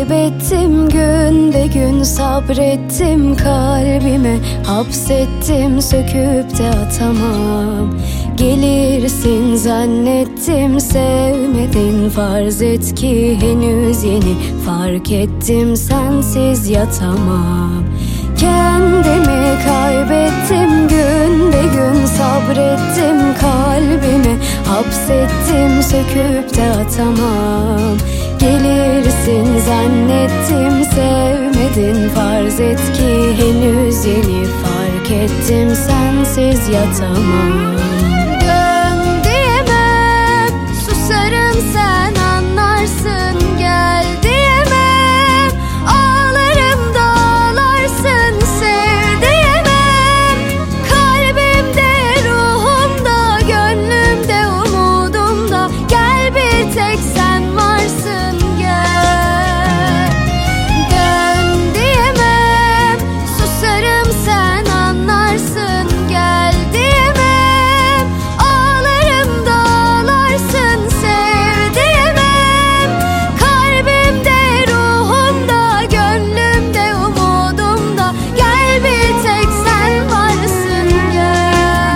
kaybettim, gün be gün sabrettim, kalbime hapsettim, söküp de atamam. Gelirsin zannettim, sevmedin, farz et ki henüz yeni fark ettim, sensiz yatamam. Kendimi kaybettim, gün be gün sabrettim, kalbimi hapsettim, söküp de atamam. Gelirsin zannettim, sevmedin, farz et ki henüz yeni fark ettim, sensiz yatamam. Dön diyemem, susarım sen anlarsın, gel diyemem, ağlarım da ağlarsın, sev diyemem. Kalbimde, ruhumda, gönlümde, umudumda, gel bir tek sen varsın, gel. Dön diyemem, susarım sen anlarsın, gel diyemem, ağlarım da ağlarsın, sev diyemem. Kalbimde, ruhumda, gönlümde, umudumda, gel bir tek sen varsın, gel.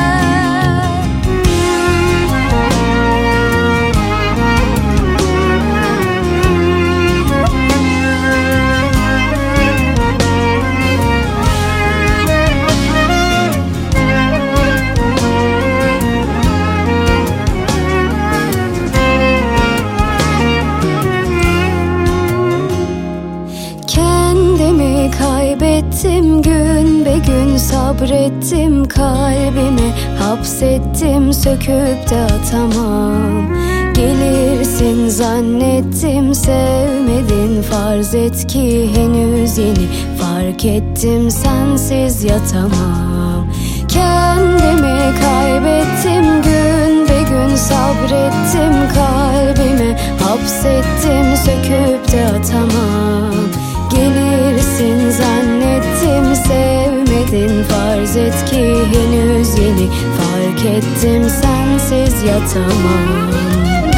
Kendimi kaybettim, gün be gün sabrettim, kalbimi hapsettim, söküp de atamam. Gelirsin zannettim, sevmedin, farz et ki henüz yeni fark ettim, sensiz yatamam. Kendimi kaybettim, gün be gün sabrettim, kalbimi hapsettim, söküp de atamam. Gelirsin zannettim, sevmedin, farz et ki henüz yeni fark ettim, sensiz yatamam.